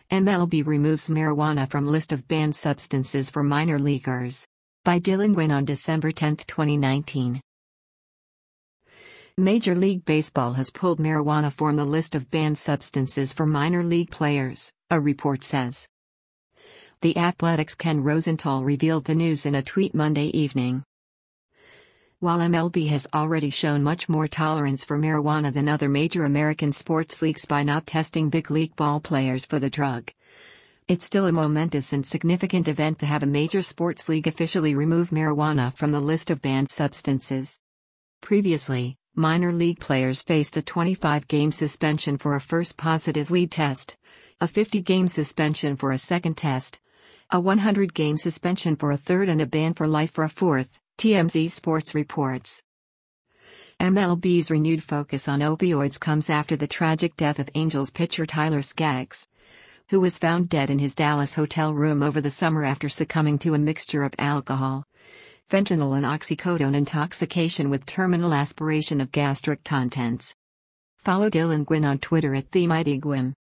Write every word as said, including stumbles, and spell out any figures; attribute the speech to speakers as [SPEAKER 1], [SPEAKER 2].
[SPEAKER 1] M L B removes marijuana from list of banned substances for minor leaguers. By Dylan Gwynn on December tenth, twenty nineteen. Major League Baseball has pulled marijuana from the list of banned substances for minor league players, a report says. The Athletic's Ken Rosenthal revealed the news in a tweet Monday evening. While M L B has already shown much more tolerance for marijuana than other major American sports leagues by not testing big league ball players for the drug, it's still a momentous and significant event to have a major sports league officially remove marijuana from the list of banned substances. Previously, minor league players faced a twenty-five game suspension for a first positive weed test, a fifty game suspension for a second test, a one hundred game suspension for a third, and a ban for life for a fourth, T M Z Sports reports. M L B's renewed focus on opioids comes after the tragic death of Angels pitcher Tyler Skaggs, who was found dead in his Dallas hotel room over the summer after succumbing to a mixture of alcohol, fentanyl and oxycodone intoxication with terminal aspiration of gastric contents. Follow Dylan Gwynn on Twitter at TheMightyGwynn.